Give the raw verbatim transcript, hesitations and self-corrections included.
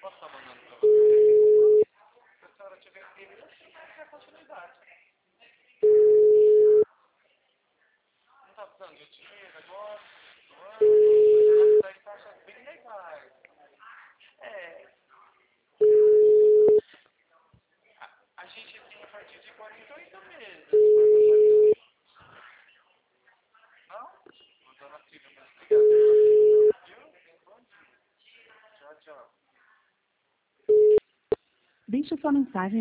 posso estar mandando pra você. Se a senhora tiver interesse, você quer continuidade. Não tá precisando de dinheiro agora? Não, mas daí taxas bem legais. É. A, a gente tem a partir de quarenta e oito meses. Não? Dona Silvia, mas obrigado. Viu? Bom dia. Tchau, tchau. Deixe sua mensagem